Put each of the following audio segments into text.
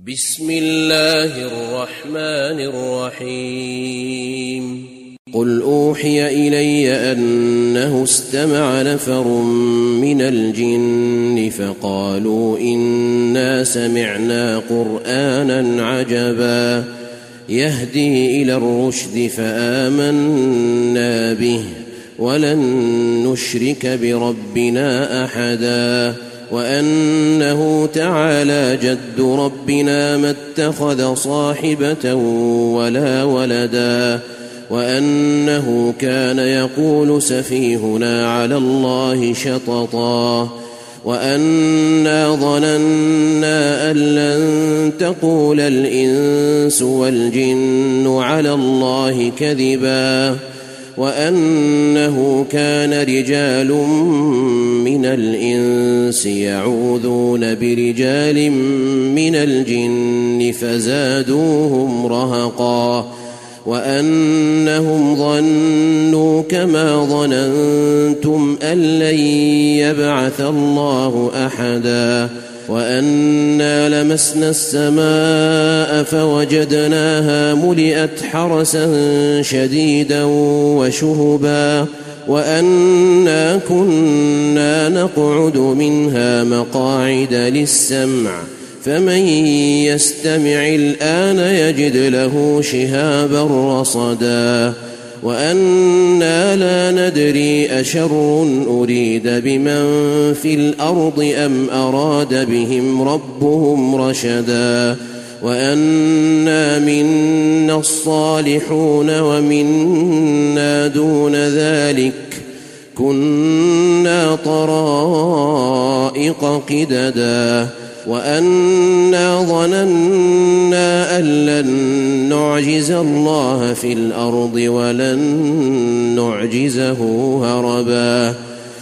بسم الله الرحمن الرحيم قل أوحي إلي أنه استمع نفر من الجن فقالوا إنا سمعنا قرآنا عجبا يهدي إلى الرشد فآمنا به ولن نشرك بربنا أحدا وأنه تعالى جد ربنا ما اتخذ صاحبة ولا ولدا وأنه كان يقول سفيهنا على الله شططا وأنا ظننا أن لن تقول الإنس والجن على الله كذبا وأنه كان رجال من الإنس يعوذون برجال من الجن فزادوهم رهقا وأنهم ظنوا كما ظننتم أن لن يبعث الله أحدا وأنا لمسنا السماء فوجدناها ملئت حرسا شديدا وشهبا وأنا كنا نقعد منها مقاعد للسمع فمن يستمع الآن يجد له شهابا رصدا وأنا لا ندري أشر أريد بمن في الأرض أم أراد بهم ربهم رشدا وأنا منا الصالحون ومنا دون ذلك كنا طرائق قددا وأنا ظننا أن لن نعجز الله في الأرض ولن نعجزه هربا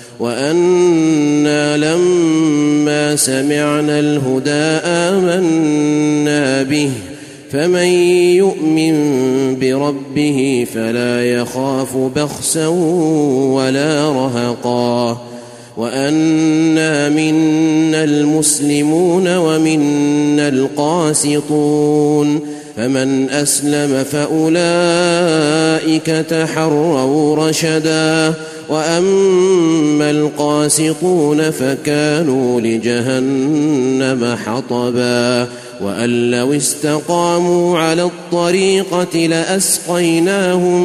وأنا لما سمعنا الهدى آمنا به فمن يؤمن بربه فلا يخاف بخسا ولا رهقا وأنا منا المسلمون ومنا القاسطون فمن أسلم فأولئك تحروا رشدا وأما القاسطون فكانوا لجهنم حطبا وأن لو استقاموا على الطريقة لأسقيناهم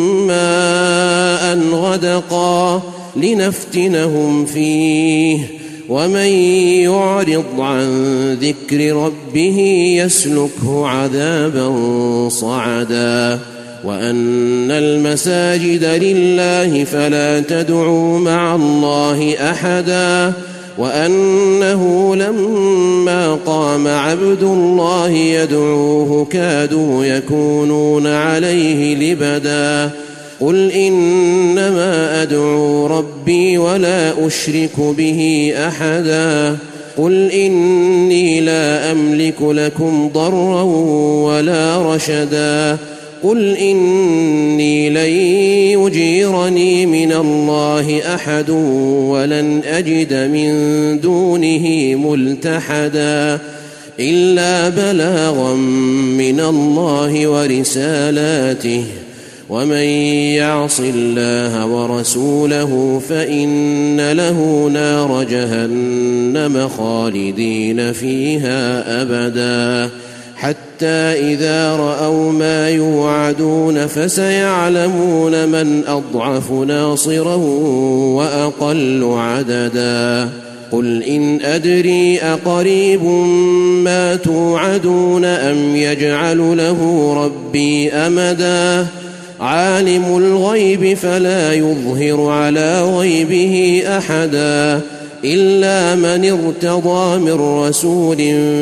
ماء غدقا لنفتنهم فيه ومن يعرض عن ذكر ربه يسلكه عذابا صعدا وأن المساجد لله فلا تدعوا مع الله أحدا وأنه لما قام عبد الله يدعوه كادوا يكونون عليه لبدا قل إنما أدعو ربي ولا أشرك به أحدا قل إني لا أملك لكم ضرا ولا رشدا قل إني لن يجيرني من الله أحد ولن أجد من دونه ملتحدا إلا بلاغا من الله ورسالاته ومن يعص الله ورسوله فإن له نار جهنم خالدين فيها أبدا حتى إذا رأوا ما يوعدون فسيعلمون من أضعف ناصرا وأقل عددا قل إن أدري أقريب ما توعدون أم يجعل له ربي أمدا عالم الغيب فلا يظهر على غيبه أحدا إلا من ارتضى من رسول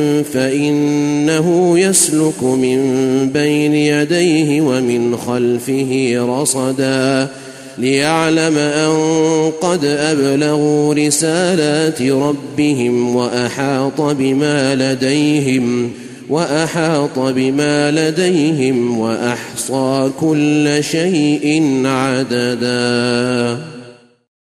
فإنه يسلك من بين يديه ومن خلفه رصدا ليعلم أن قد أبلغوا رسالات ربهم وأحاط بما لديهم وأحصى كل شيء عددا.